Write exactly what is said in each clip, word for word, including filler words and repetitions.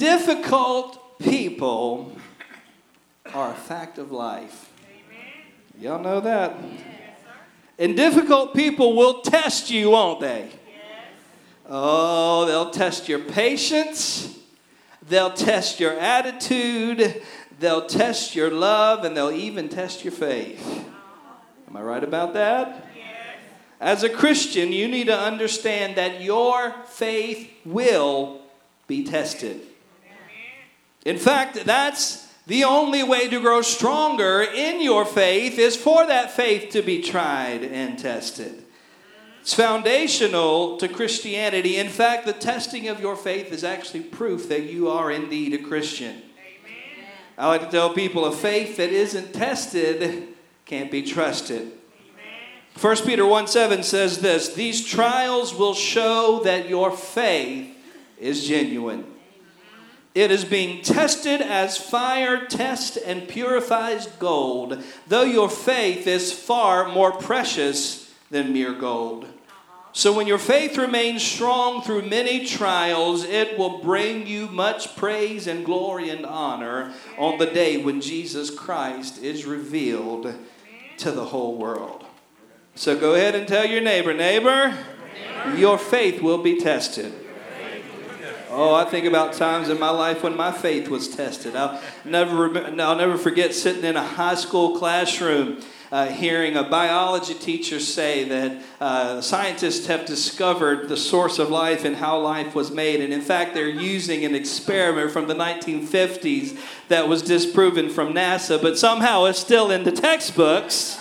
difficult people are a fact of life. Y'all know that? And difficult people will test you, won't they? Oh, they'll test your patience. They'll test your attitude. They'll test your love. And they'll even test your faith. Am I right about that? As a Christian, you need to understand that your faith will be tested. In fact, that's the only way to grow stronger in your faith is for that faith to be tried and tested. It's foundational to Christianity. In fact, the testing of your faith is actually proof that you are indeed a Christian. Amen. I like to tell people a faith that isn't tested can't be trusted. First Peter one seven says this, these trials will show that your faith is genuine. It is being tested as fire tests and purifies gold, though your faith is far more precious than mere gold. So when your faith remains strong through many trials, it will bring you much praise and glory and honor on the day when Jesus Christ is revealed to the whole world. So go ahead and tell your neighbor, neighbor, your faith will be tested. Oh, I think about times in my life when my faith was tested. I'll never, I'll never forget sitting in a high school classroom uh, hearing a biology teacher say that uh, scientists have discovered the source of life and how life was made. And in fact, they're using an experiment from the nineteen fifties that was disproven from NASA, but somehow it's still in the textbooks.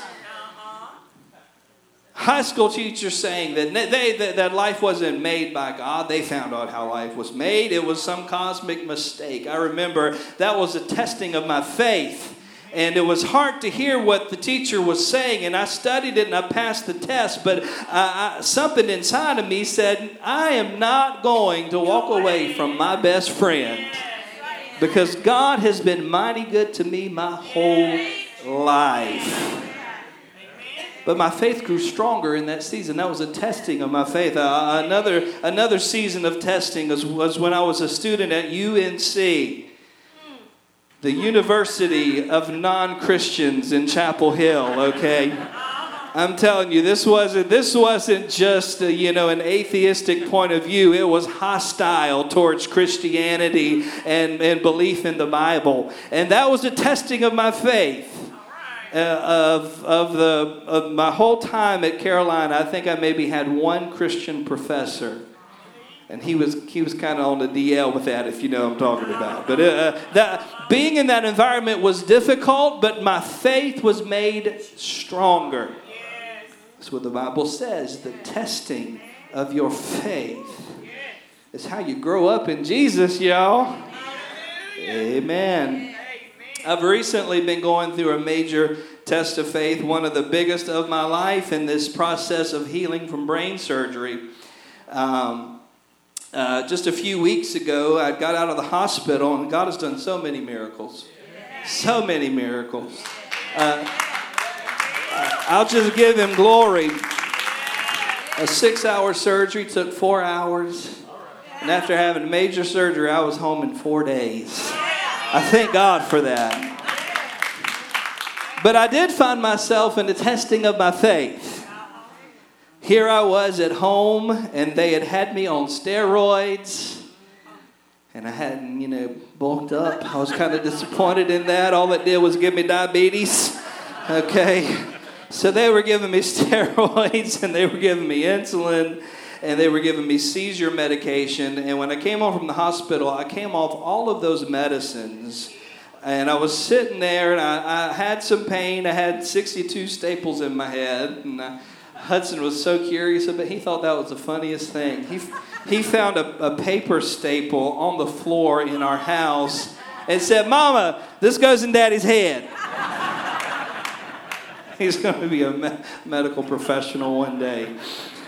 High school teachers saying that they that, that life wasn't made by God. They found out how life was made. It was some cosmic mistake. I remember that was a testing of my faith. And it was hard to hear what the teacher was saying. And I studied it and I passed the test. But uh, I, something inside of me said, I am not going to walk away from my best friend. Because God has been mighty good to me my whole life. But my faith grew stronger in that season. That was a testing of my faith. Uh, another another season of testing was, was when I was a student at U N C, the University of Non-Christians in Chapel Hill. Okay, I'm telling you, this wasn't this wasn't just a, you know an atheistic point of view. It was hostile towards Christianity and, and belief in the Bible, and that was a testing of my faith. Uh, of of the of my whole time at Carolina, I think I maybe had one Christian professor, and he was he was kind of on the D L with that, if you know what I'm talking about. But uh, that being in that environment was difficult, but my faith was made stronger. That's what the Bible says. The testing of your faith is how you grow up in Jesus, y'all. Amen. I've recently been going through a major test of faith, one of the biggest of my life in this process of healing from brain surgery. Um, uh, just a few weeks ago, I got out of the hospital, and God has done so many miracles. So many miracles. Uh, I'll just give him glory. A six-hour surgery took four hours. And after having major surgery, I was home in four days. I thank God for that. But I did find myself in the testing of my faith. Here I was at home, and they had had me on steroids. And I hadn't, you know, bulked up. I was kind of disappointed in that. All it did was give me diabetes. Okay. So they were giving me steroids, and they were giving me insulin, and they were giving me seizure medication. And when I came home from the hospital, I came off all of those medicines. And I was sitting there, and I, I had some pain. I had sixty-two staples in my head. And I, Hudson was so curious about it. He thought that was the funniest thing. He, he found a, a paper staple on the floor in our house and said, Mama, this goes in Daddy's head. He's going to be a me- medical professional one day.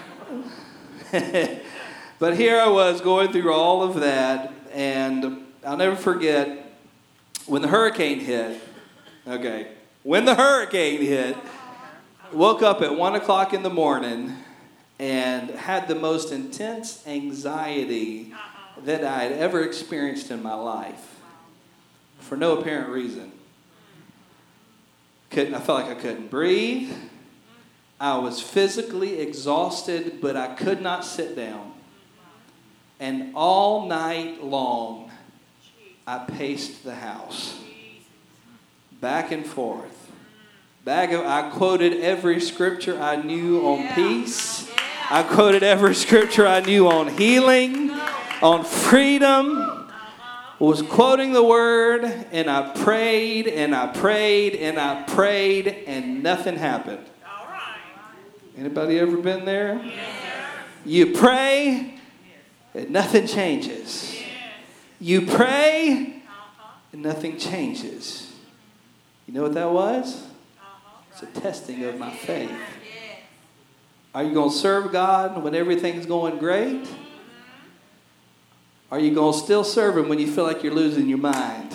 But here I was going through all of that, and I'll never forget when the hurricane hit. Okay, when the hurricane hit, woke up at one o'clock in the morning and had the most intense anxiety that I had ever experienced in my life for no apparent reason. Couldn't, I felt like I couldn't breathe. I was physically exhausted, but I could not sit down. And all night long, I paced the house, back and forth. Back and, I quoted every scripture I knew on peace. I quoted every scripture I knew on healing, on freedom. Was quoting the word, and I prayed, and I prayed, and I prayed, and nothing happened. Anybody ever been there? You pray, and nothing changes. You pray, and nothing changes. You know what that was? It's a testing of my faith. Are you going to serve God when everything's going great? Are you going to still serve Him when you feel like you're losing your mind?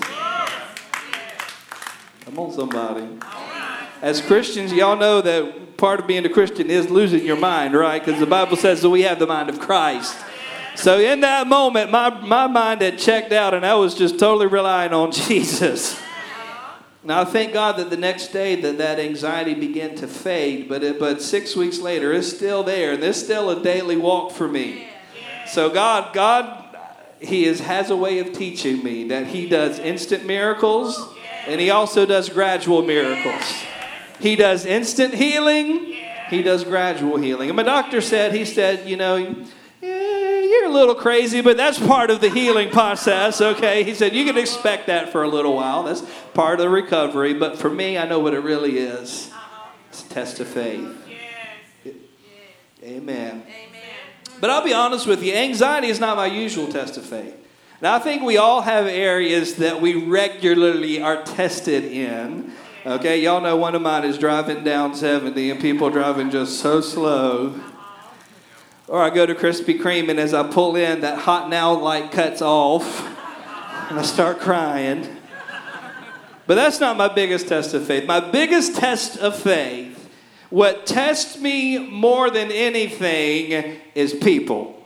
Come on, somebody. As Christians, y'all know that part of being a Christian is losing your mind, right? Because the Bible says that we have the mind of Christ. So in that moment, my, my mind had checked out, and I was just totally relying on Jesus. Now, I thank God that the next day that that anxiety began to fade, but it, but six weeks later, it's still there, and it's still a daily walk for me. So God, God, He is, has a way of teaching me that He does instant miracles, and He also does gradual miracles. He does instant healing, He does gradual healing. And my doctor said, he said, you know, yeah, you're a little crazy, but that's part of the healing process, okay? He said, you can expect that for a little while. That's part of the recovery. But for me, I know what it really is. It's a test of faith. Yes. Amen. Amen. But I'll be honest with you, anxiety is not my usual test of faith. Now, I think we all have areas that we regularly are tested in. Okay, y'all know one of mine is driving down seventy and people driving just so slow. Or I go to Krispy Kreme, and as I pull in, that hot now light cuts off, and I start crying. But that's not my biggest test of faith. My biggest test of faith, what tests me more than anything, is people.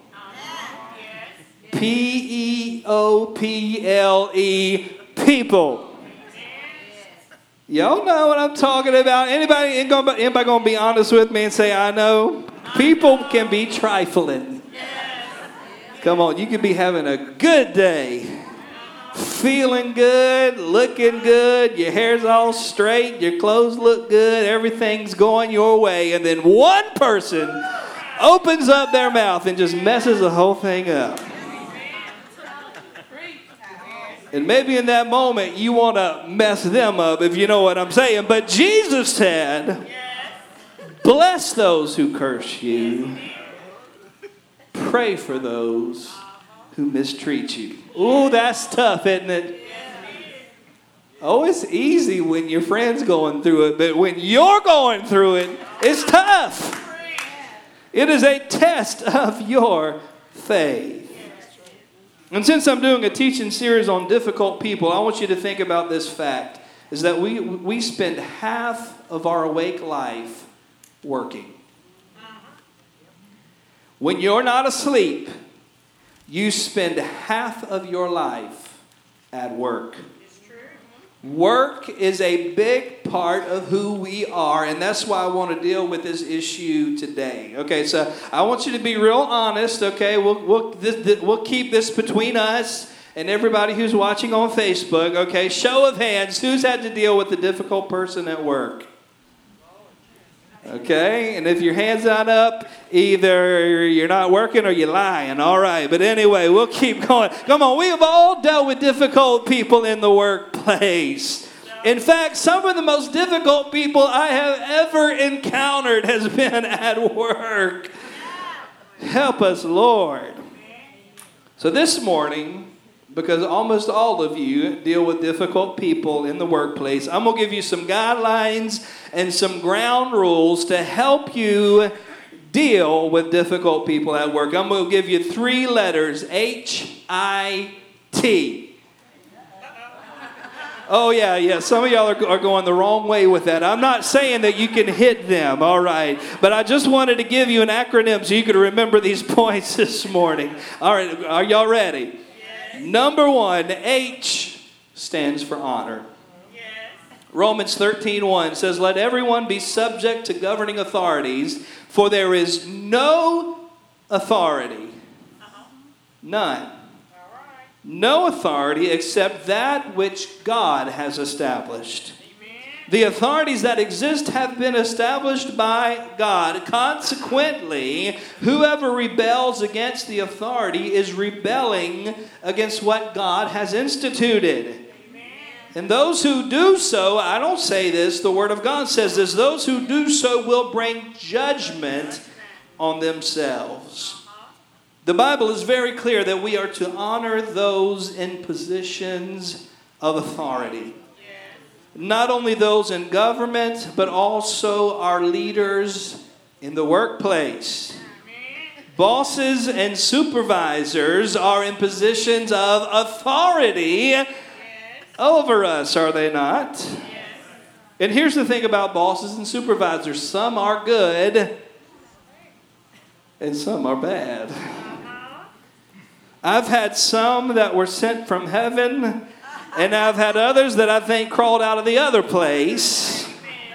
P E O P L E, people. Y'all know what I'm talking about. Anybody, anybody going to be honest with me and say, I know? People can be trifling. Come on, you can be having a good day. Feeling good, looking good, your hair's all straight, your clothes look good, everything's going your way. And then one person opens up their mouth and just messes the whole thing up. And maybe in that moment you want to mess them up, if you know what I'm saying. But Jesus said, bless those who curse you. Pray for those who mistreat you. Ooh, that's tough, isn't it? Oh, it's easy when your friend's going through it, but when you're going through it, it's tough. It is a test of your faith. And since I'm doing a teaching series on difficult people, I want you to think about this fact, is that we, we spend half of our awake life working. When you're not asleep, you spend half of your life at work. Work is a big part of who we are, and that's why I want to deal with this issue today. Okay, so I want you to be real honest, okay? We'll, we'll, this, this, we'll keep this between us and everybody who's watching on Facebook, okay? Show of hands, who's had to deal with a difficult person at work? Okay, and if your hand's not up, either you're not working or you're lying. All right, but anyway, we'll keep going. Come on, we have all dealt with difficult people in the workplace. In fact, some of the most difficult people I have ever encountered has been at work. Help us, Lord. So this morning, because almost all of you deal with difficult people in the workplace, I'm going to give you some guidelines and some ground rules to help you deal with difficult people at work. I'm going to give you three letters, H I T. Oh, yeah, yeah. Some of y'all are, are going the wrong way with that. I'm not saying that you can hit them, all right. But I just wanted to give you an acronym so you could remember these points this morning. All right, are y'all ready? Yes. Number one, H stands for honor. Yes. Romans thirteen one says, let everyone be subject to governing authorities, for there is no authority. Uh-huh. None. No authority except that which God has established. Amen. The authorities that exist have been established by God. Consequently, whoever rebels against the authority is rebelling against what God has instituted. Amen. And those who do so, I don't say this, the Word of God says this, those who do so will bring judgment on themselves. The Bible is very clear that we are to honor those in positions of authority. Not only those in government, but also our leaders in the workplace. Bosses and supervisors are in positions of authority over us, are they not? And here's the thing about bosses and supervisors. Some are good and some are bad. I've had some that were sent from heaven, and I've had others that I think crawled out of the other place.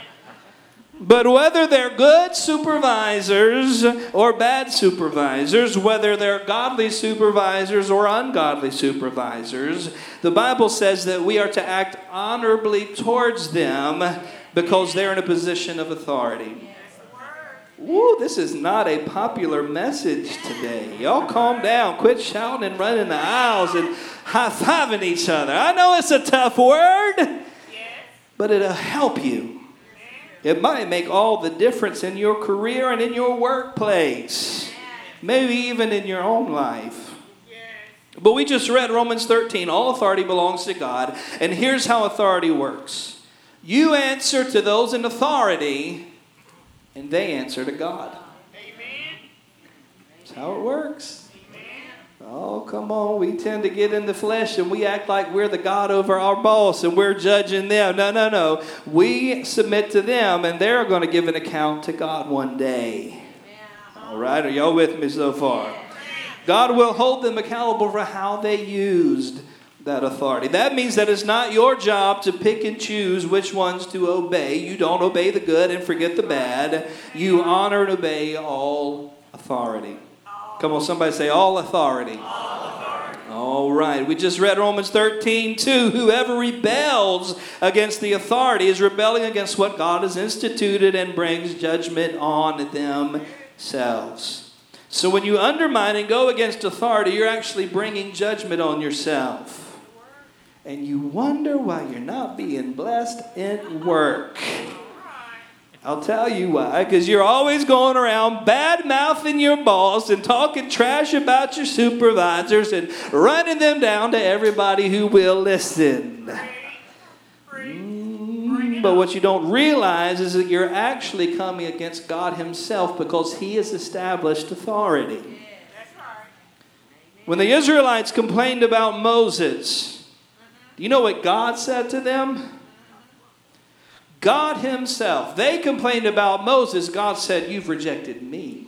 But whether they're good supervisors or bad supervisors, whether they're godly supervisors or ungodly supervisors, the Bible says that we are to act honorably towards them because they're in a position of authority. Woo, this is not a popular message today. Y'all calm down. Quit shouting and running the aisles and high-fiving each other. I know it's a tough word, but it'll help you. It might make all the difference in your career and in your workplace. Maybe even in your own life. But we just read Romans thirteen. All authority belongs to God. And here's how authority works. You answer to those in authority, and they answer to God. Amen. That's how it works. Amen. Oh, come on. We tend to get in the flesh and we act like we're the God over our boss and we're judging them. No, no, no. We submit to them and they're going to give an account to God one day. All right. Are y'all with me so far? God will hold them accountable for how they used that authority. That means that it's not your job to pick and choose which ones to obey. You don't obey the good and forget the bad. You honor and obey all authority. Come on, somebody say all authority. All authority. All right. We just read Romans thirteen two. Whoever rebels against the authority is rebelling against what God has instituted and brings judgment on themselves. So when you undermine and go against authority, you're actually bringing judgment on yourself. And you wonder why you're not being blessed in work. I'll tell you why. Because you're always going around bad-mouthing your boss and talking trash about your supervisors and running them down to everybody who will listen. Mm, but what you don't realize is that you're actually coming against God himself because he has established authority. When the Israelites complained about Moses, do you know what God said to them? God himself. They complained about Moses. God said, you've rejected me.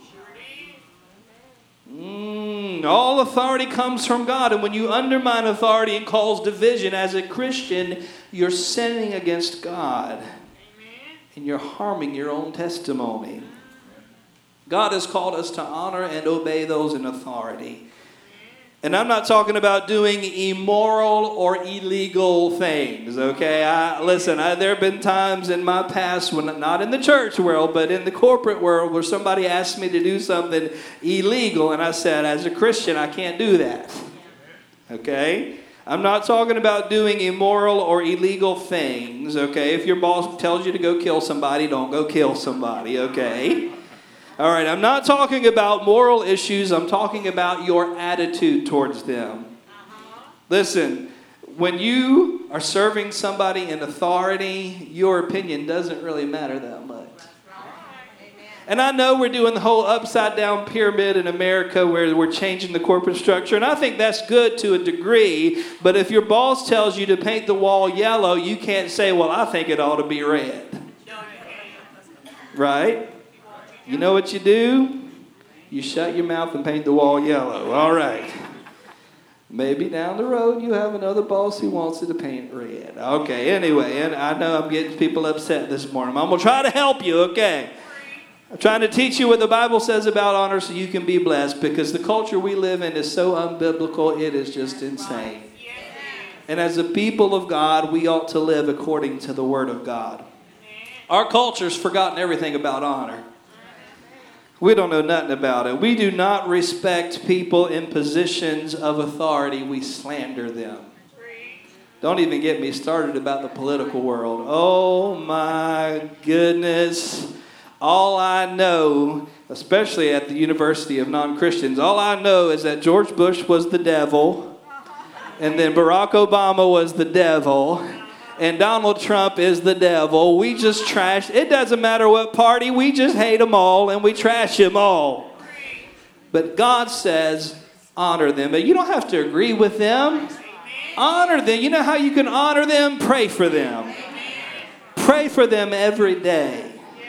Mm, all authority comes from God. And when you undermine authority and cause division as a Christian, you're sinning against God. Amen. And you're harming your own testimony. God has called us to honor and obey those in authority. And I'm not talking about doing immoral or illegal things, okay? I, listen, I, there have been times in my past, when not in the church world, but in the corporate world, where somebody asked me to do something illegal, and I said, as a Christian, I can't do that, okay? I'm not talking about doing immoral or illegal things, okay? If your boss tells you to go kill somebody, don't go kill somebody, okay? All right, I'm not talking about moral issues. I'm talking about your attitude towards them. Uh-huh. Listen, when you are serving somebody in authority, your opinion doesn't really matter that much. Right. And I know we're doing the whole upside down pyramid in America where we're changing the corporate structure. And I think that's good to a degree. But if your boss tells you to paint the wall yellow, you can't say, well, I think it ought to be red. Right? You know what you do? You shut your mouth and paint the wall yellow. All right. Maybe down the road you have another boss who wants you to paint red. Okay, anyway, and I know I'm getting people upset this morning. I'm going to try to help you, okay? I'm trying to teach you what the Bible says about honor so you can be blessed, because the culture we live in is so unbiblical, it is just insane. And as a people of God, we ought to live according to the Word of God. Our culture's forgotten everything about honor. We don't know nothing about it. We do not respect people in positions of authority. We slander them. Don't even get me started about the political world. Oh my goodness. All I know, especially at the University of Non-Christians, all I know is that George Bush was the devil, and then Barack Obama was the devil, and Donald Trump is the devil. We just trash. It doesn't matter what party. We just hate them all, and we trash them all. But God says, honor them. But you don't have to agree with them. Honor them. You know how you can honor them? Pray for them. Pray for them every day.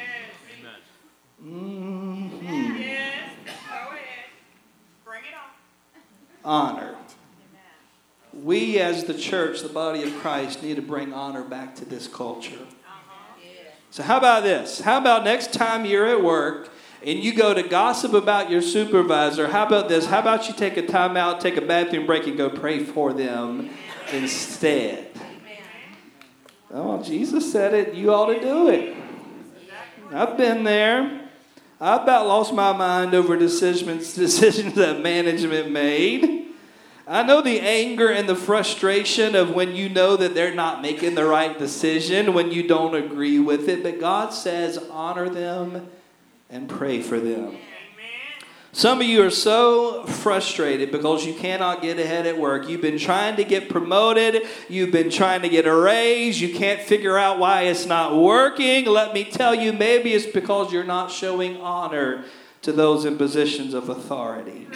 Honor. We as the church, the body of Christ, need to bring honor back to this culture. So how about this? How about next time you're at work and you go to gossip about your supervisor, how about this? How about you take a time out, take a bathroom break, and go pray for them instead? Oh, Jesus said it. You ought to do it. I've been there. I about lost my mind over decisions, decisions that management made. I know the anger and the frustration of when you know that they're not making the right decision, when you don't agree with it. But God says, honor them and pray for them. Some of you are so frustrated because you cannot get ahead at work. You've been trying to get promoted. You've been trying to get a raise. You can't figure out why it's not working. Let me tell you, maybe it's because you're not showing honor to those in positions of authority.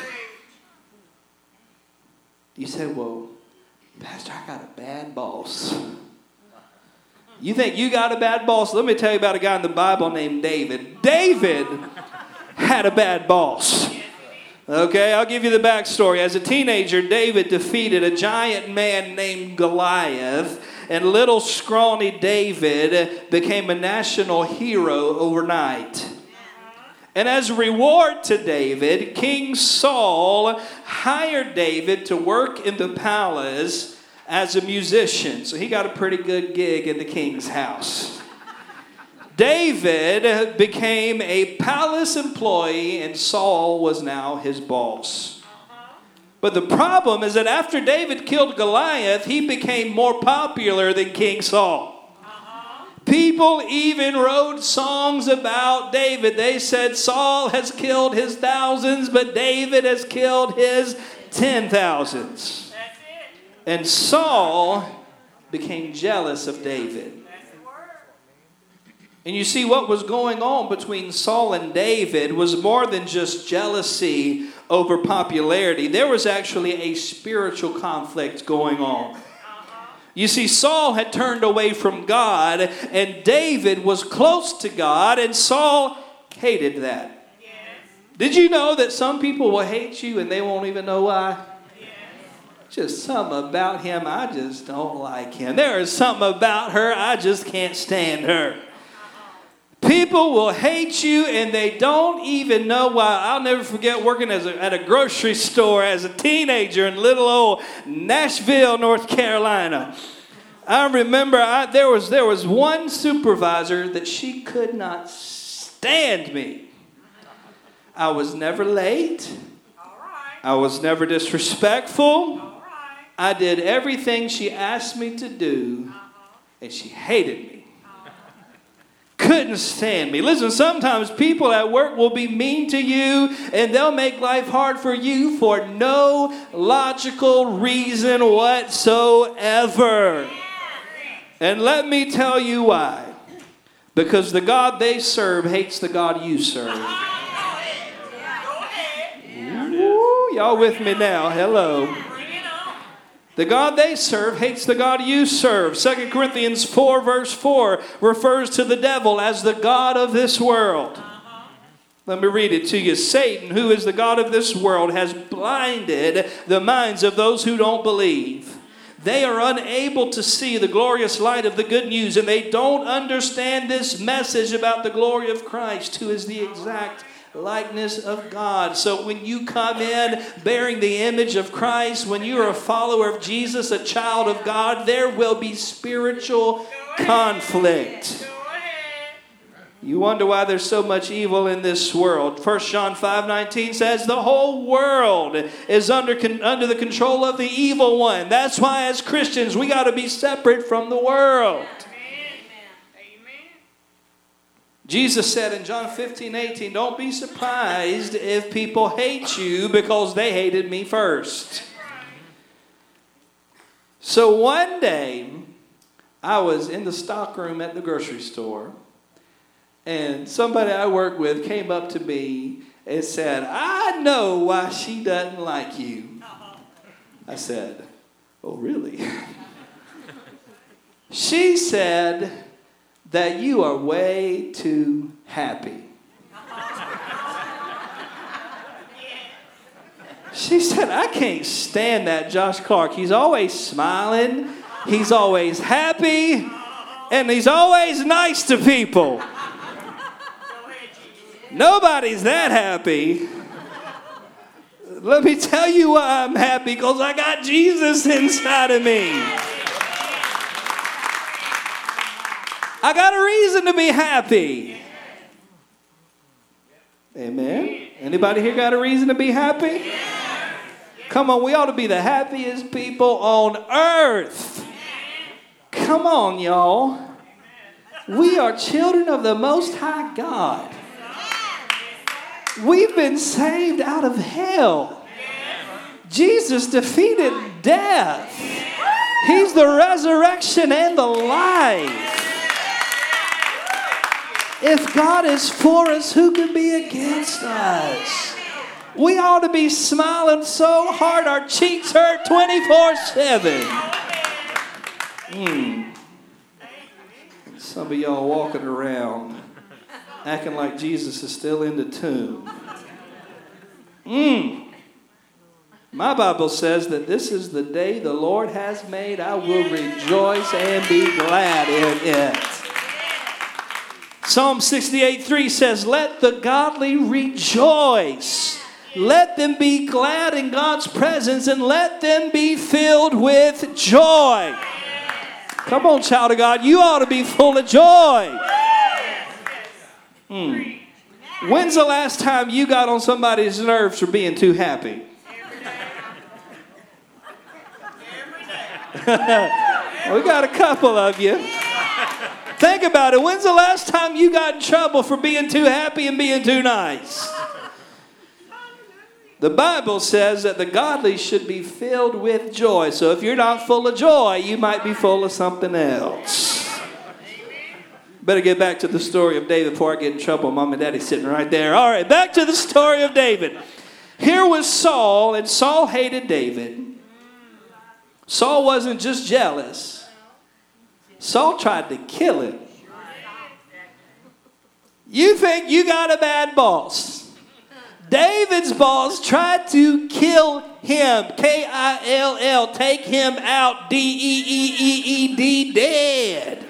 You say, well, Pastor, I got a bad boss. You think you got a bad boss? Let me tell you about a guy in the Bible named David. David had a bad boss. Okay, I'll give you the backstory. As a teenager, David defeated a giant man named Goliath, and little scrawny David became a national hero overnight. And as a reward to David, King Saul hired David to work in the palace as a musician. So he got a pretty good gig in the king's house. David became a palace employee, and Saul was now his boss. But the problem is that after David killed Goliath, he became more popular than King Saul. People even wrote songs about David. They said Saul has killed his thousands, but David has killed his ten thousands. And Saul became jealous of David. And you see, what was going on between Saul and David was more than just jealousy over popularity. There was actually a spiritual conflict going on. You see, Saul had turned away from God, and David was close to God, and Saul hated that. Yes. Did you know that some people will hate you and they won't even know why? Yes. Just something about him, I just don't like him. There is something about her, I just can't stand her. People will hate you and they don't even know why. I'll never forget working as a, at a grocery store as a teenager in little old Nashville, North Carolina. I remember I, there was there was one supervisor that she could not stand me. I was never late. I was never disrespectful. I did everything she asked me to do, and she hated me. Couldn't stand me. Listen, sometimes people at work will be mean to you and they'll make life hard for you for no logical reason whatsoever. And let me tell you why. Because the God they serve hates the God you serve. Ooh, y'all with me now? Hello. The God they serve hates the God you serve. Second Corinthians four verse four refers to the devil as the god of this world. Let me read it to you. Satan, who is the god of this world, has blinded the minds of those who don't believe. They are unable to see the glorious light of the good news, and they don't understand this message about the glory of Christ, who is the exact likeness of God. So when you come in bearing the image of Christ, when you are a follower of Jesus, a child of God, there will be spiritual conflict. You wonder why there's so much evil in this world. First John five nineteen says the whole world is under, under the control of the evil one. That's why as Christians we got to be separate from the world. Jesus said in John fifteen eighteen, don't be surprised if people hate you because they hated me first. So one day, I was in the stockroom at the grocery store, and somebody I work with came up to me and said, I know why she doesn't like you. I said, oh, really? She said that you are way too happy. She said, I can't stand that Josh Clark. He's always smiling. He's always happy. And he's always nice to people. Nobody's that happy. Let me tell you why I'm happy, because I got Jesus inside of me. I got a reason to be happy. Amen. Anybody here got a reason to be happy? Come on, we ought to be the happiest people on earth. Come on, y'all. We are children of the Most High God. We've been saved out of hell. Jesus defeated death. He's the resurrection and the life. If God is for us, who can be against us? We ought to be smiling so hard our cheeks hurt twenty-four seven. Mm. Some of y'all walking around acting like Jesus is still in the tomb. Mm. My Bible says that this is the day the Lord has made. I will rejoice and be glad in it. Psalm sixty-eight three says, let the godly rejoice. Let them be glad in God's presence, and let them be filled with joy. Come on, child of God. You ought to be full of joy. Mm. When's the last time you got on somebody's nerves for being too happy? We got a couple of you. Think about it. When's the last time you got in trouble for being too happy and being too nice? The Bible says that the godly should be filled with joy. So if you're not full of joy, you might be full of something else. Better get back to the story of David before I get in trouble. Mom and Daddy sitting right there. All right, back to the story of David. Here was Saul, and Saul hated David. Saul wasn't just jealous. Saul tried to kill him. You think you got a bad boss? David's boss tried to kill him. K I L L, take him out. D E E E E D, dead.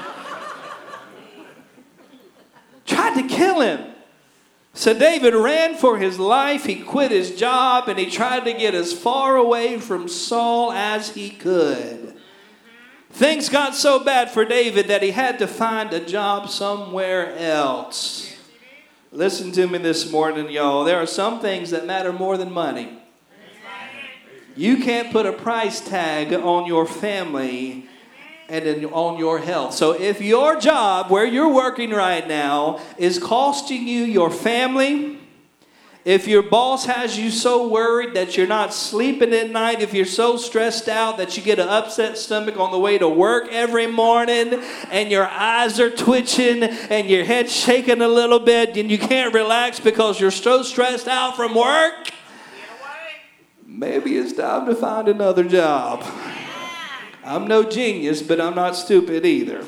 Tried to kill him. So David ran for his life. He quit his job and he tried to get as far away from Saul as he could. Things got so bad for David that he had to find a job somewhere else. Listen to me this morning, y'all. There are some things that matter more than money. You can't put a price tag on your family and in, on your health. So if your job, where you're working right now, is costing you your family, if your boss has you so worried that you're not sleeping at night, if you're so stressed out that you get an upset stomach on the way to work every morning, and your eyes are twitching and your head's shaking a little bit, and you can't relax because you're so stressed out from work, maybe it's time to find another job. I'm no genius, but I'm not stupid either.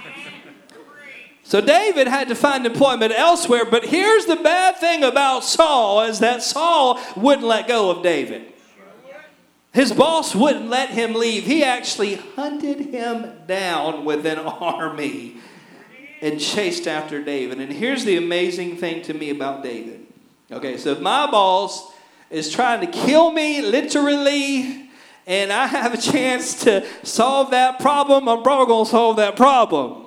So David had to find employment elsewhere, but here's the bad thing about Saul is that Saul wouldn't let go of David. His boss wouldn't let him leave. He actually hunted him down with an army and chased after David. And here's the amazing thing to me about David. Okay, so if my boss is trying to kill me, literally, and I have a chance to solve that problem, I'm probably going to solve that problem.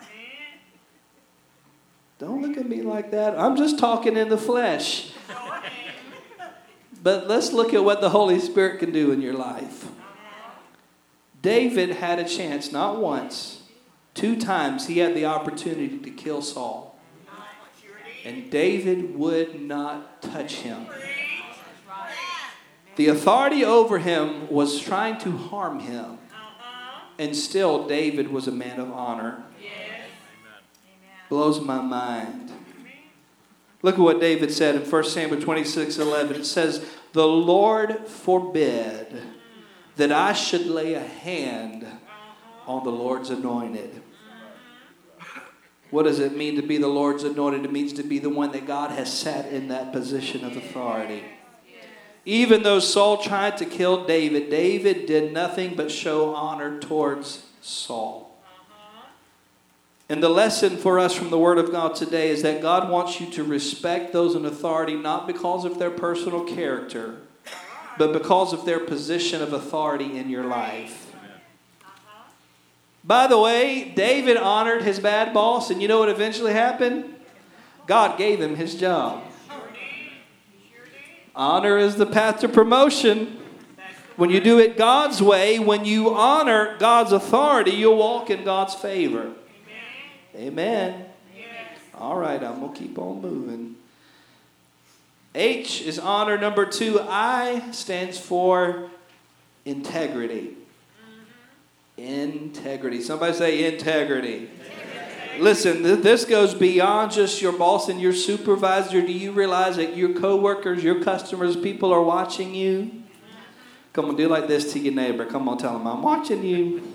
Don't look at me like that. I'm just talking in the flesh. But let's look at what the Holy Spirit can do in your life. David had a chance, not once, two times he had the opportunity to kill Saul. And David would not touch him. The authority over him was trying to harm him. And still David was a man of honor. Blows my mind. Look at what David said in First Samuel twenty-six eleven. It says, "The Lord forbid that I should lay a hand on the Lord's anointed." What does it mean to be the Lord's anointed? It means to be the one that God has set in that position of authority. Even though Saul tried to kill David, David did nothing but show honor towards Saul. And the lesson for us from the Word of God today is that God wants you to respect those in authority not because of their personal character, but because of their position of authority in your life. By the way, David honored his bad boss, and you know what eventually happened? God gave him his job. Honor is the path to promotion. When you do it God's way, when you honor God's authority, you'll walk in God's favor. Amen. Yes. All right, I'm going to keep on moving. H is honor. Number two, I stands for integrity. Mm-hmm. Integrity. Somebody say integrity. Integrity. Listen, th- this goes beyond just your boss and your supervisor. Do you realize that your coworkers, your customers, people are watching you? Mm-hmm. Come on, do like this to your neighbor. Come on, tell them, I'm watching you.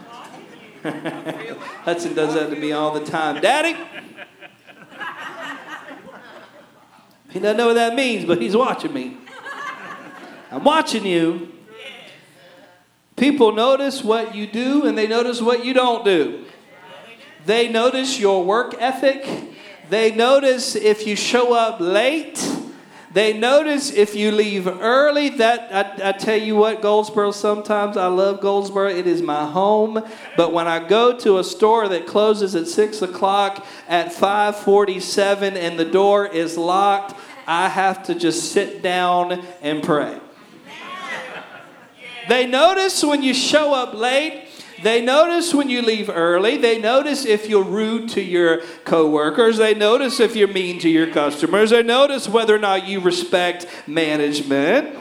Hudson does that to me all the time. Daddy! He doesn't know what that means, but he's watching me. I'm watching you. People notice what you do and they notice what you don't do. They notice your work ethic. They notice if you show up late. They notice if you leave early. That I, I tell you what, Goldsboro, sometimes I love Goldsboro. It is my home. But when I go to a store that closes at six o'clock at five forty-seven and the door is locked, I have to just sit down and pray. They notice when you show up late. They notice when you leave early. They notice if you're rude to your coworkers. They notice if you're mean to your customers. They notice whether or not you respect management.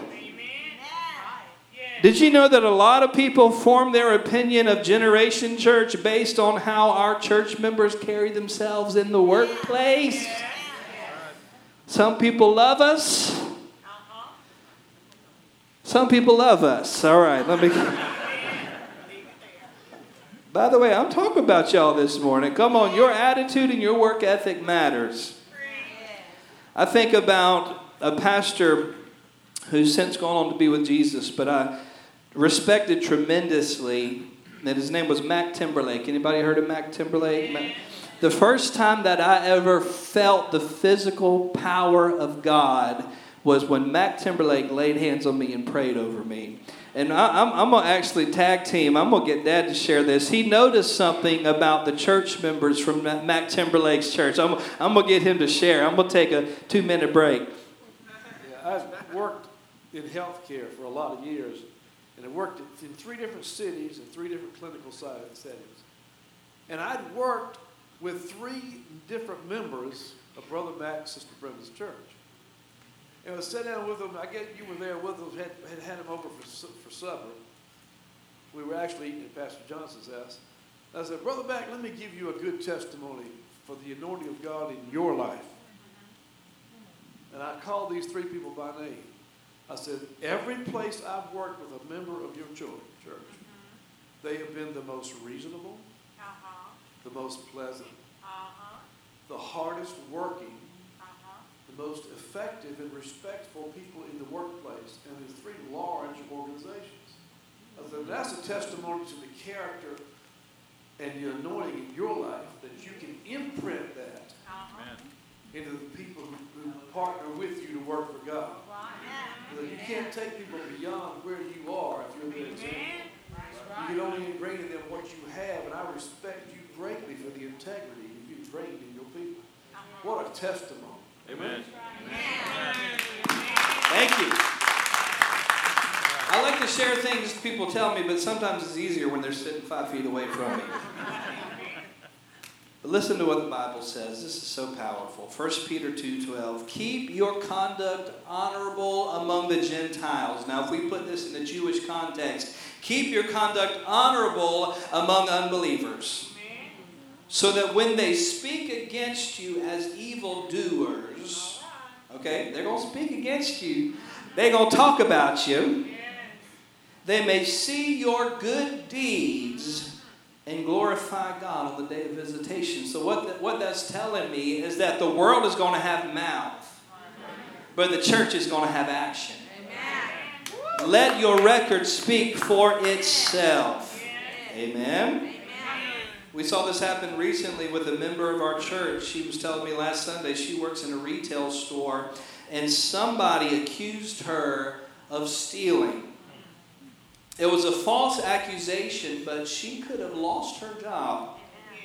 Did you know that a lot of people form their opinion of Generation Church based on how our church members carry themselves in the workplace? Some people love us. Some people love us. All right, let me... By the way, I'm talking about y'all this morning. Come on, your attitude and your work ethic matters. I think about a pastor who's since gone on to be with Jesus, but I respected tremendously, and his name was Mac Timberlake. Anybody heard of Mac Timberlake? Mac? The first time that I ever felt the physical power of God was when Mac Timberlake laid hands on me and prayed over me. And I, I'm, I'm going to actually tag team. I'm going to get Dad to share this. He noticed something about the church members from Mac Timberlake's church. I'm, I'm going to get him to share. I'm going to take a two-minute break. Yeah, I've worked in healthcare for a lot of years, and I worked in three different cities and three different clinical settings. And I'd worked with three different members of Brother Mac's Sister Brenda's church. And I sat down with them. I guess you were there with them, had had, had them over for, for supper. We were actually eating at Pastor Johnson's house. I said, Brother Mack, let me give you a good testimony for the anointing of God in your life. And I called these three people by name. I said, every place I've worked with a member of your church, church they have been the most reasonable, uh-huh. the most pleasant, uh-huh. the hardest working, uh-huh. the most effective and respectful people in the workplace and in three large organizations. I said, that's a testimony to the character and the anointing in your life that you can imprint that uh-huh. into the people who, who partner with you to work for God. Right. You can't take people beyond where you are if you're there. You can only bring to them what you have, and I respect you greatly for the integrity that you've trained in your people. What a testimony. Amen. Amen. Thank you. I like to share things people tell me, but sometimes it's easier when they're sitting five feet away from me. But listen to what the Bible says. This is so powerful. First Peter two twelve. Keep your conduct honorable among the Gentiles. Now, if we put this in the Jewish context, keep your conduct honorable among unbelievers, so that when they speak against you as evildoers, okay, they're going to speak against you. They're going to talk about you. They may see your good deeds and glorify God on the day of visitation. So what, the, what that's telling me is that the world is going to have mouth, but the church is going to have action. Amen. Let your record speak for itself. Amen. Amen. We saw this happen recently with a member of our church. She was telling me last Sunday she works in a retail store, and somebody accused her of stealing. It was a false accusation, but she could have lost her job.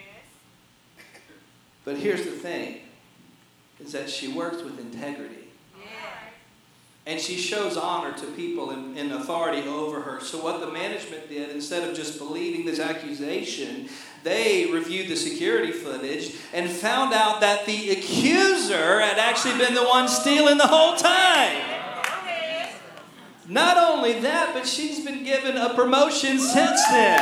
But here's the thing, is that she works with integrity. And she shows honor to people in, in authority over her. So what the management did, instead of just believing this accusation, they reviewed the security footage and found out that the accuser had actually been the one stealing the whole time. Not only that, but she's been given a promotion since then.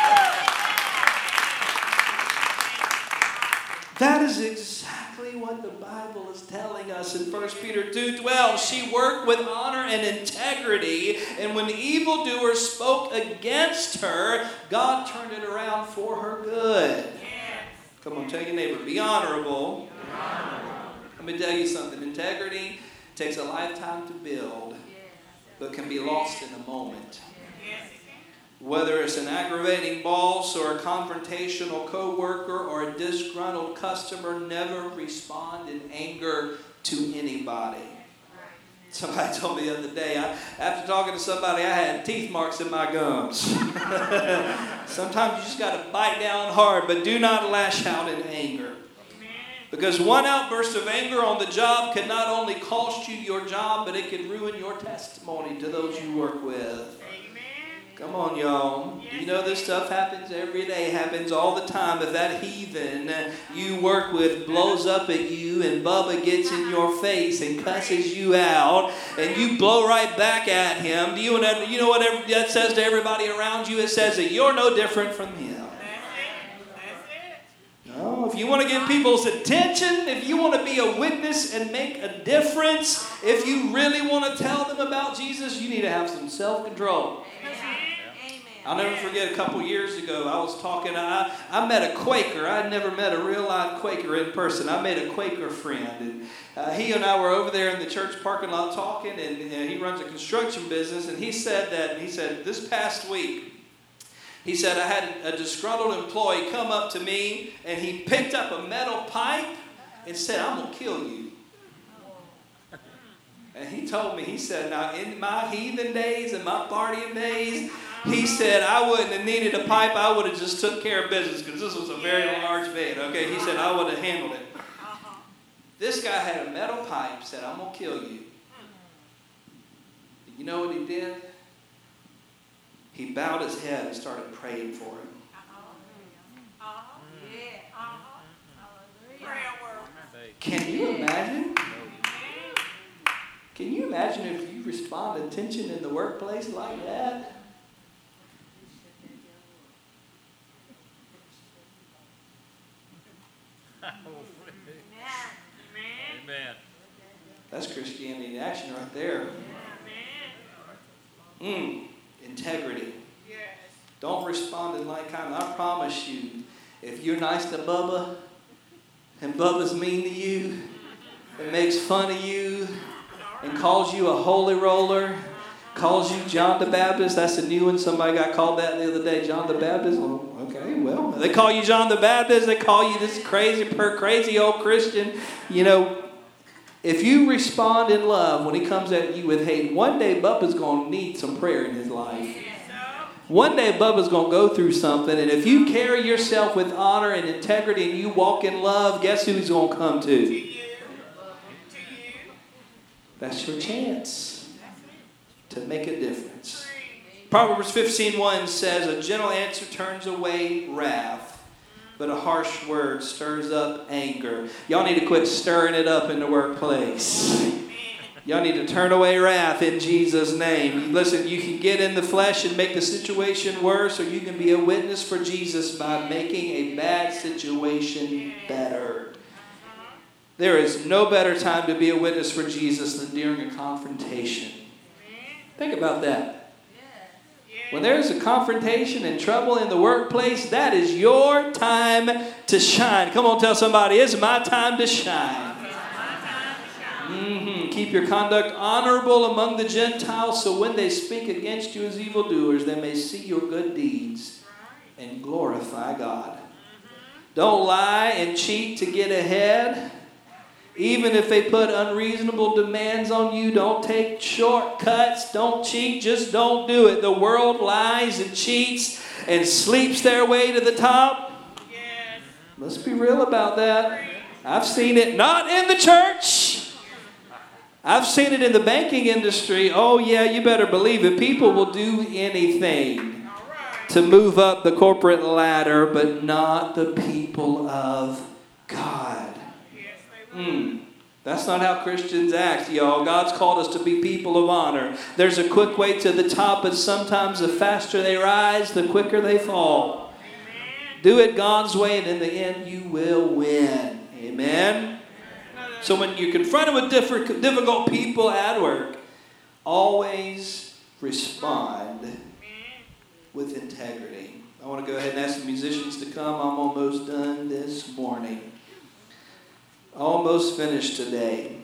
That is exactly what the Bible is telling us in First Peter two twelve. She worked with honor and integrity, and when evildoers spoke against her, God turned it around for her good. Come on, tell your neighbor, be honorable. Be honorable. Let me tell you something. Integrity takes a lifetime to build, but can be lost in a moment. Whether it's an aggravating boss or a confrontational coworker or a disgruntled customer, never respond in anger to anybody. Somebody told me the other day, I, after talking to somebody, I had teeth marks in my gums. Sometimes you just got to bite down hard, but do not lash out in anger. Because one outburst of anger on the job can not only cost you your job, but it can ruin your testimony to those you work with. Come on, y'all. You know this stuff happens every day, happens all the time. If that heathen you work with blows up at you and Bubba gets in your face and cusses you out and you blow right back at him, do you know, you know what that says to everybody around you? It says that you're no different from him. No, if you want to get people's attention, if you want to be a witness and make a difference, if you really want to tell them about Jesus, you need to have some self-control. I'll never forget a couple years ago, I was talking, I, I met a Quaker. I'd never met a real live Quaker in person. I made a Quaker friend. And uh, he and I were over there in the church parking lot talking, and, and he runs a construction business. And he said that, he said, this past week, he said, I had a disgruntled employee come up to me, and he picked up a metal pipe and said, I'm going to kill you. And he told me, he said, now in my heathen days and my partying days, he said, I wouldn't have needed a pipe. I would have just took care of business because this was a very large bed. Okay, he said, I would have handled it. This guy had a metal pipe, said, I'm going to kill you. You know what he did? He bowed his head and started praying for him. Can you imagine? Can you imagine if you respond to tension in the workplace like that? Amen. That's Christianity in action right there. Mm, integrity. Don't respond in like kind. I promise you, if you're nice to Bubba and Bubba's mean to you and makes fun of you and calls you a holy roller, calls you John the Baptist. That's a new one. Somebody got called that the other day, John the Baptist. Well, okay, well, they call you John the Baptist. They call you this crazy, per crazy old Christian. You know, if you respond in love when he comes at you with hate, one day Bubba's going to need some prayer in his life. One day Bubba's going to go through something, and if you carry yourself with honor and integrity and you walk in love, guess who he's going to come to? To you. To you. That's your chance to make a difference. Proverbs fifteen one says, a gentle answer turns away wrath, but a harsh word stirs up anger. Y'all need to quit stirring it up in the workplace. Y'all need to turn away wrath in Jesus' name. Listen, you can get in the flesh and make the situation worse, or you can be a witness for Jesus by making a bad situation better. There is no better time to be a witness for Jesus than during a confrontation. Think about that. When there's a confrontation and trouble in the workplace, that is your time to shine. Come on, tell somebody, it's my time to shine. Mm-hmm. Keep your conduct honorable among the Gentiles, so when they speak against you as evildoers, they may see your good deeds and glorify God. Don't lie and cheat to get ahead. Even if they put unreasonable demands on you, don't take shortcuts. Don't cheat. Just don't do it. The world lies and cheats and sleeps their way to the top. Yes. Let's be real about that. I've seen it not in the church. I've seen it in the banking industry. Oh, yeah, you better believe it. People will do anything to move up the corporate ladder, but not the people of God. Mm. That's not how Christians act, y'all. God's called us to be people of honor. There's a quick way to the top, but sometimes the faster they rise, the quicker they fall. Do it God's way, and in the end, you will win. Amen? So when you're confronted with difficult people at work, always respond with integrity. I want to go ahead and ask the musicians to come. I'm almost done this morning. Almost finished today.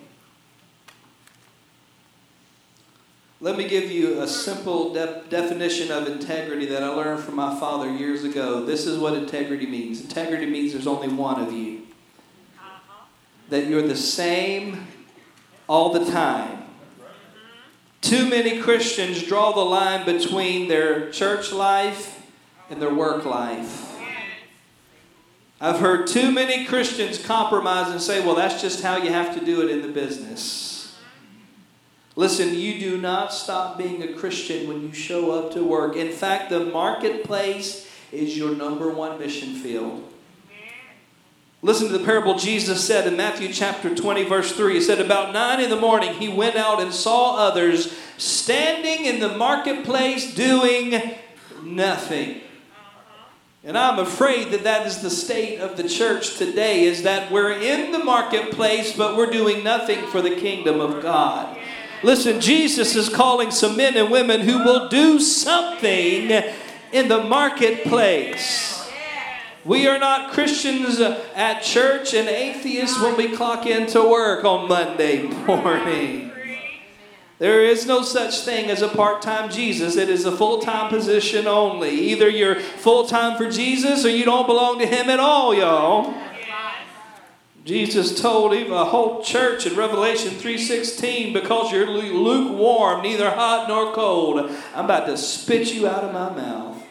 Let me give you a simple de- definition of integrity that I learned from my father years ago. This is what integrity means. Integrity means there's only one of you. That you're the same all the time. Too many Christians draw the line between their church life and their work life. I've heard too many Christians compromise and say, well, that's just how you have to do it in the business. Listen, you do not stop being a Christian when you show up to work. In fact, the marketplace is your number one mission field. Listen to the parable Jesus said in Matthew chapter twenty, verse three. He said, about nine in the morning, he went out and saw others standing in the marketplace doing nothing. And I'm afraid that that is the state of the church today, is that we're in the marketplace, but we're doing nothing for the kingdom of God. Listen, Jesus is calling some men and women who will do something in the marketplace. We are not Christians at church and atheists when we clock into work on Monday morning. There is no such thing as a part-time Jesus. It is a full-time position only. Either you're full-time for Jesus or you don't belong to him at all, y'all. Jesus told him, a whole church in Revelation three sixteen, because you're lukewarm, neither hot nor cold, I'm about to spit you out of my mouth.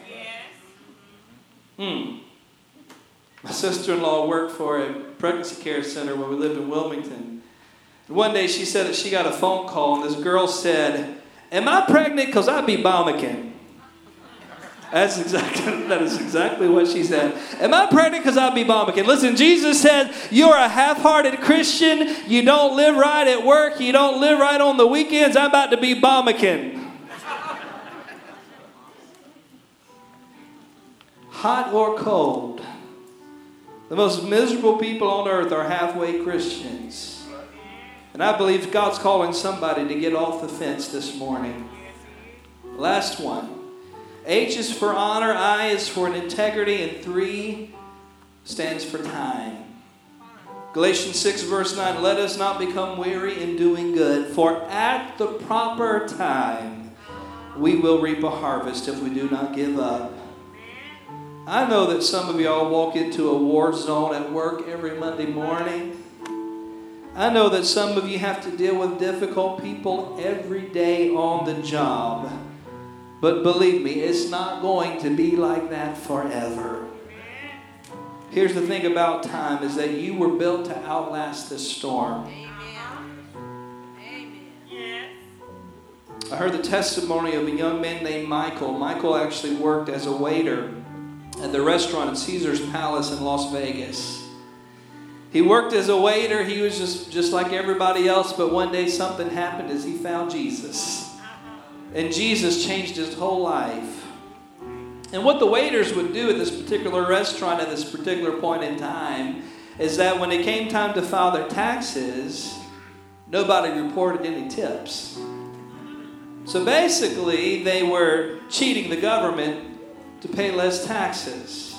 Hmm. My sister-in-law worked for a pregnancy care center when we lived in Wilmington. And one day she said that she got a phone call, and this girl said, am I pregnant? Because I be bombing. That's exactly, that is exactly what she said. Am I pregnant because I'll be bomb again? Listen, Jesus said, you're a half-hearted Christian. You don't live right at work. You don't live right on the weekends. I'm about to be bomb again. Hot or cold, the most miserable people on earth are halfway Christians. And I believe God's calling somebody to get off the fence this morning. Last one. H is for honor, I is for an integrity, and three stands for time. Galatians six verse nine, let us not become weary in doing good, for at the proper time we will reap a harvest if we do not give up. I know that some of y'all walk into a war zone at work every Monday morning. I know that some of you have to deal with difficult people every day on the job. But believe me, it's not going to be like that forever. Here's the thing about time is that you were built to outlast this storm. Amen. Amen. I heard the testimony of a young man named Michael. Michael actually worked as a waiter at the restaurant at Caesar's Palace in Las Vegas. He worked as a waiter. He was just, just like everybody else, but one day something happened as he found Jesus. And Jesus changed his whole life. And what the waiters would do at this particular restaurant at this particular point in time is that when it came time to file their taxes, nobody reported any tips. So basically, they were cheating the government to pay less taxes.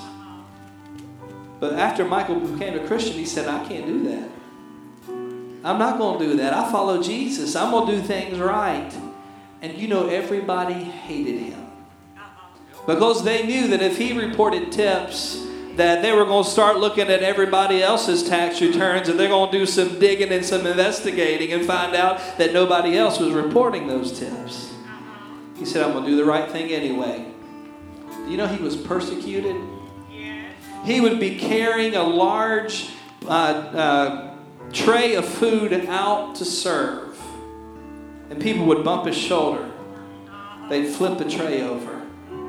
But after Michael became a Christian, he said, I can't do that. I'm not going to do that. I follow Jesus. I'm going to do things right. And you know, everybody hated him. Because they knew that if he reported tips, that they were going to start looking at everybody else's tax returns and they're going to do some digging and some investigating and find out that nobody else was reporting those tips. He said, I'm going to do the right thing anyway. Do you know he was persecuted? He would be carrying a large uh, uh, tray of food out to serve. And people would bump his shoulder. They'd flip the tray over.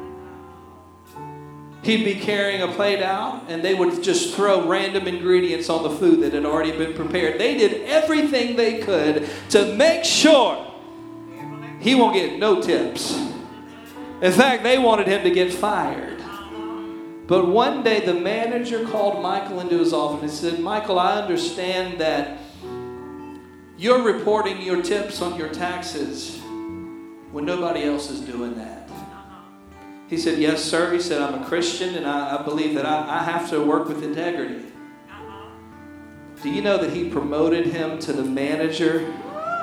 He'd be carrying a plate out, and they would just throw random ingredients on the food that had already been prepared. They did everything they could to make sure he won't get no tips. In fact, they wanted him to get fired. But one day, the manager called Michael into his office and said, Michael, I understand that you're reporting your tips on your taxes when nobody else is doing that. He said, yes, sir. He said, I'm a Christian and I, I believe that I, I have to work with integrity. Do you know that he promoted him to the manager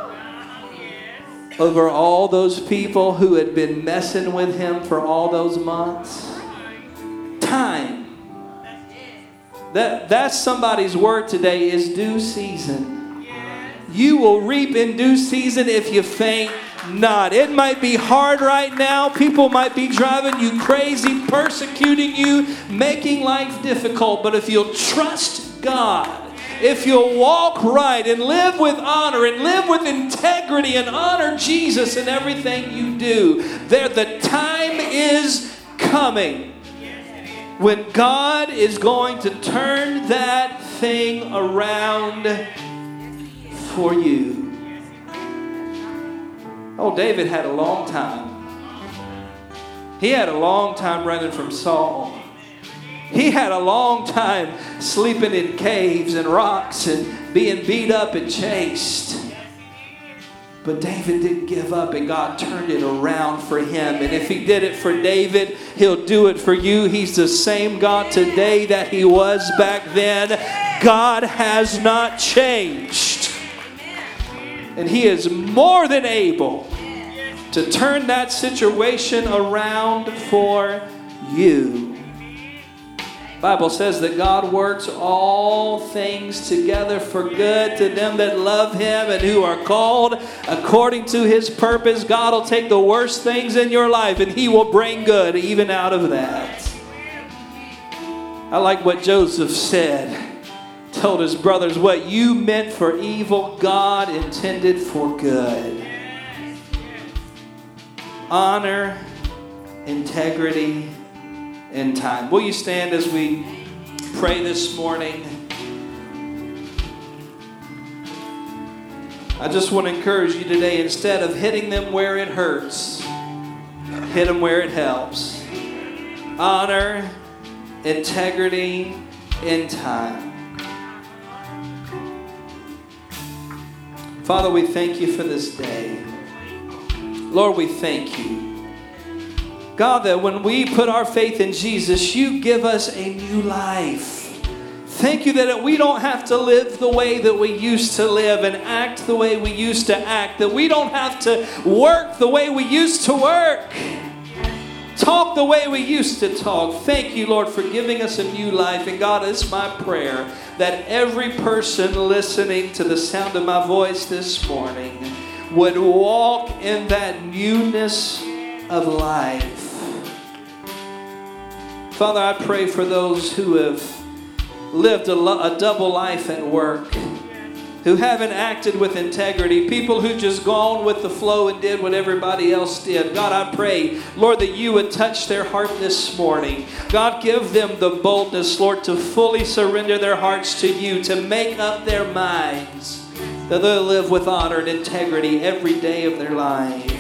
over all those people who had been messing with him for all those months? Time. That, that's somebody's word today is due season. You will reap in due season if you faint not. It might be hard right now. People might be driving you crazy, persecuting you, making life difficult. But if you'll trust God, if you'll walk right and live with honor and live with integrity and honor Jesus in everything you do, there the time is coming when God is going to turn that thing around for you. Oh, David had a long time. He had a long time running from Saul. He had a long time sleeping in caves and rocks and being beat up and chased. But David didn't give up, and God turned it around for him. And if he did it for David, he'll do it for you. He's the same God today that he was back then. God has not changed. And he is more than able to turn that situation around for you. The Bible says that God works all things together for good to them that love him and who are called according to his purpose. God will take the worst things in your life and he will bring good even out of that. I like what Joseph said. Told his brothers, what you meant for evil, God intended for good. Honor, integrity, and time. Will you stand as we pray this morning? I just want to encourage you today, instead of hitting them where it hurts, hit them where it helps. Honor, integrity, and time. Father, we thank you for this day. Lord, we thank you, God, that when we put our faith in Jesus, you give us a new life. Thank you that we don't have to live the way that we used to live and act the way we used to act, that we don't have to work the way we used to work, talk the way we used to talk. Thank you, Lord, for giving us a new life. And God, it's my prayer that every person listening to the sound of my voice this morning would walk in that newness of life. Father, I pray for those who have lived a, lo- a double life at work, who haven't acted with integrity, people who just gone with the flow and did what everybody else did. God, I pray, Lord, that you would touch their heart this morning. God, give them the boldness, Lord, to fully surrender their hearts to you, to make up their minds that they'll live with honor and integrity every day of their life.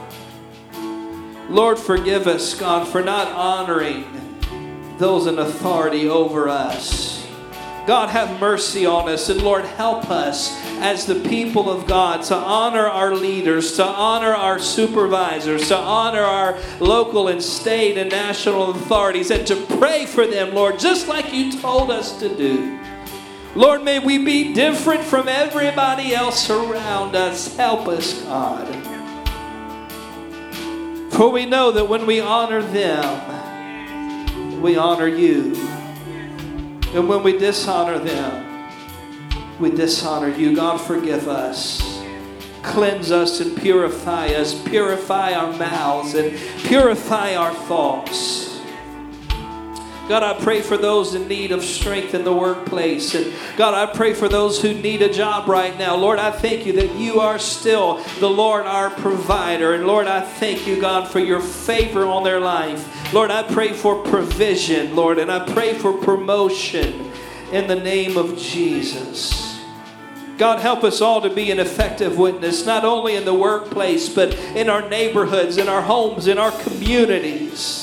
Lord, forgive us, God, for not honoring those in authority over us. God, have mercy on us, and Lord, help us as the people of God to honor our leaders, to honor our supervisors, to honor our local and state and national authorities, and to pray for them, Lord, just like you told us to do. Lord, may we be different from everybody else around us. Help us, God. For we know that when we honor them, we honor you. And when we dishonor them, we dishonor you. God, forgive us. Cleanse us and purify us. Purify our mouths and purify our thoughts. God, I pray for those in need of strength in the workplace. And God, I pray for those who need a job right now. Lord, I thank you that you are still the Lord, our provider. And Lord, I thank you, God, for your favor on their life. Lord, I pray for provision, Lord, and I pray for promotion in the name of Jesus. God, help us all to be an effective witness, not only in the workplace, but in our neighborhoods, in our homes, in our communities.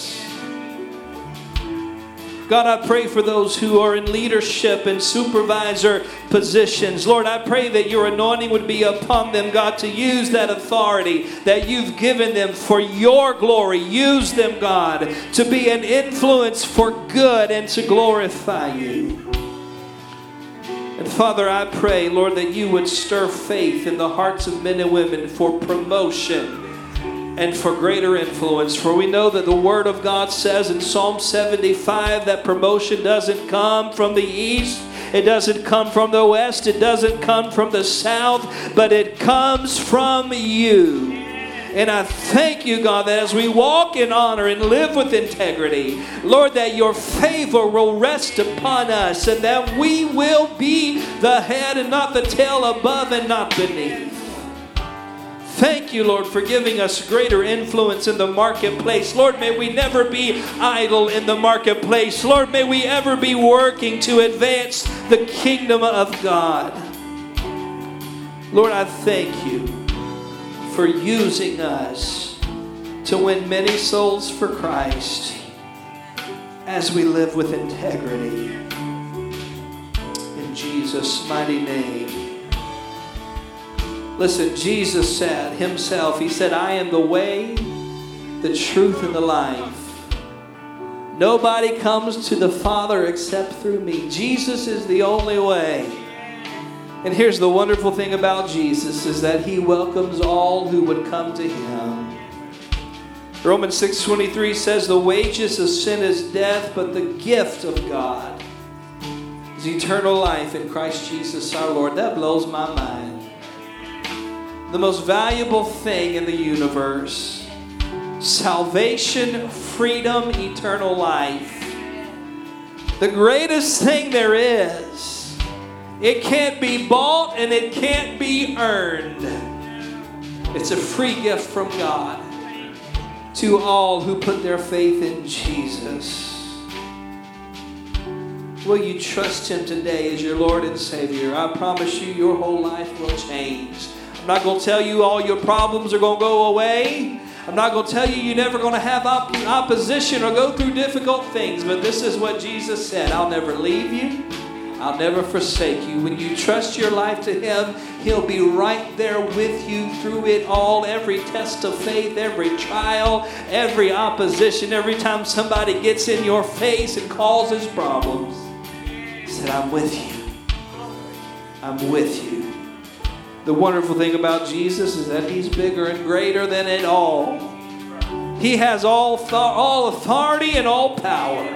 God, I pray for those who are in leadership and supervisor positions. Lord, I pray that your anointing would be upon them, God, to use that authority that you've given them for your glory. Use them, God, to be an influence for good and to glorify you. And Father, I pray, Lord, that you would stir faith in the hearts of men and women for promotion and for greater influence. For we know that the Word of God says in Psalm seventy-five that promotion doesn't come from the east, it doesn't come from the west, it doesn't come from the south, but it comes from you. And I thank you, God, that as we walk in honor and live with integrity, Lord, that your favor will rest upon us and that we will be the head and not the tail, above and not beneath. Thank you, Lord, for giving us greater influence in the marketplace. Lord, may we never be idle in the marketplace. Lord, may we ever be working to advance the kingdom of God. Lord, I thank you for using us to win many souls for Christ as we live with integrity. In Jesus' mighty name. Listen, Jesus said himself, he said, I am the way, the truth, and the life. Nobody comes to the Father except through me. Jesus is the only way. And here's the wonderful thing about Jesus is that he welcomes all who would come to him. Romans six twenty-three says, the wages of sin is death, but the gift of God is eternal life in Christ Jesus our Lord. That blows my mind. The most valuable thing in the universe. Salvation, freedom, eternal life. The greatest thing there is. It can't be bought and it can't be earned. It's a free gift from God. to all who put their faith in Jesus. Will you trust Him today as your Lord and Savior? I promise you, your whole life will change. I'm not going to tell you all your problems are going to go away. I'm not going to tell you you're never going to have op- opposition or go through difficult things. But this is what Jesus said. I'll never leave you. I'll never forsake you. When you trust your life to Him, He'll be right there with you through it all. Every test of faith, every trial, every opposition, every time somebody gets in your face and causes problems. He said, I'm with you. I'm with you. The wonderful thing about Jesus is that He's bigger and greater than it all. He has all, th- all authority and all power.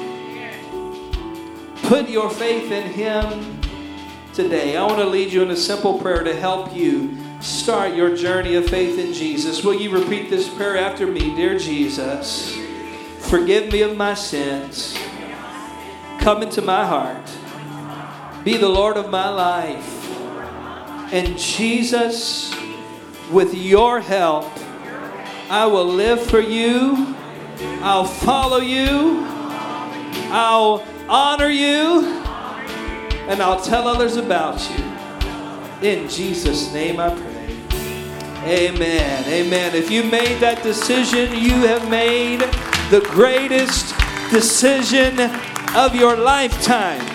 Put your faith in Him today. I want to lead you in a simple prayer to help you start your journey of faith in Jesus. Will you repeat this prayer after me? Dear Jesus, forgive me of my sins. Come into my heart. Be the Lord of my life. And Jesus, with your help, I will live for you. I'll follow you. I'll honor you. And I'll tell others about you. In Jesus' name I pray. Amen. Amen. If you made that decision, you have made the greatest decision of your lifetime.